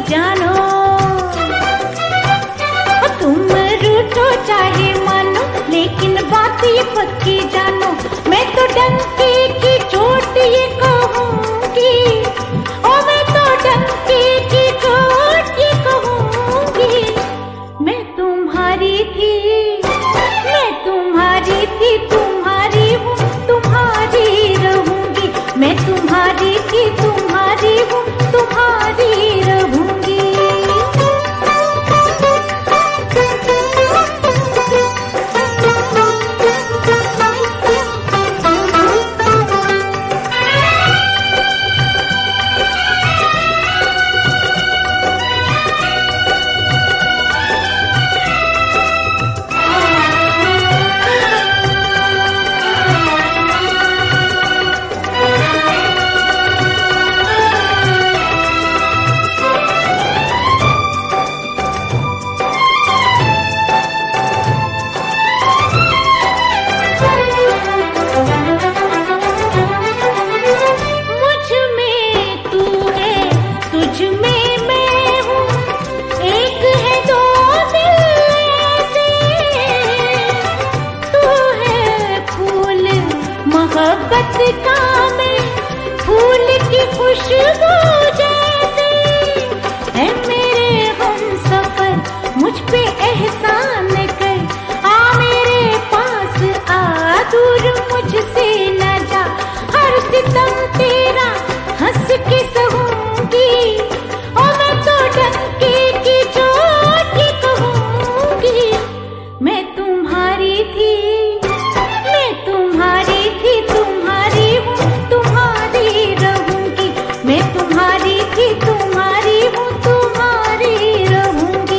जानो। तुम रूठो चाहे मानो, लेकिन बात ये पक्की जानो, मैं तो डंके की चोट ये कहूंगी, ओ मैं तो डंके की चोट ये कहूंगी। मैं तुम्हारी थी, मैं तुम्हारी थी, तुम्हारी हूँ, तुम्हारी रहूंगी। मैं तुम्हारी थी, तुम्हारी हूँ, तुम्हारी रहूंगी। मोहब्बत का मैं फूल की खुशबू जैसे है मेरे हमसफर, मुझ पे एहसान कर, आ मेरे पास आ, दूर मुझसे न जा। हर सितम तेरा हंस के सहूंगी, और मैं तो डंके की चोट ही कहूंगी। मैं तुम्हारी थी, मैं तुम्हारी थी, तुम्हारी हूँ, तुम्हारी रहूंगी। मैं तुम्हारी थी, तुम्हारी हूँ, तुम्हारी रहूंगी।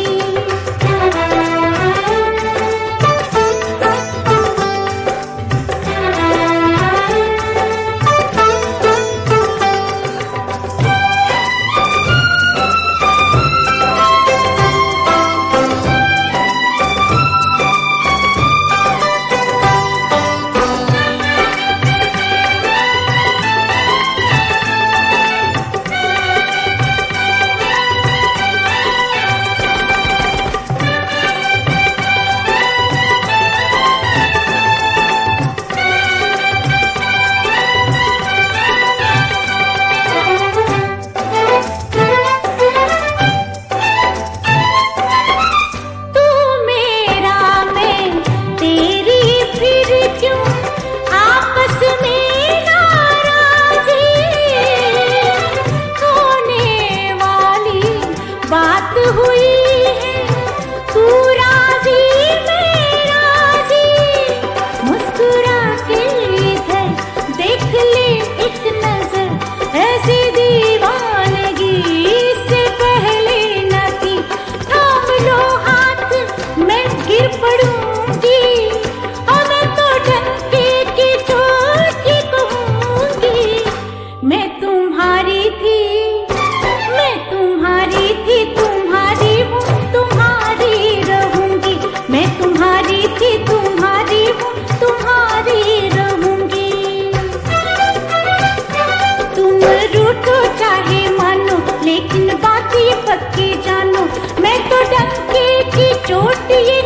लेकिन बात ये पक्की जानो, मैं तो डंके की चोट ये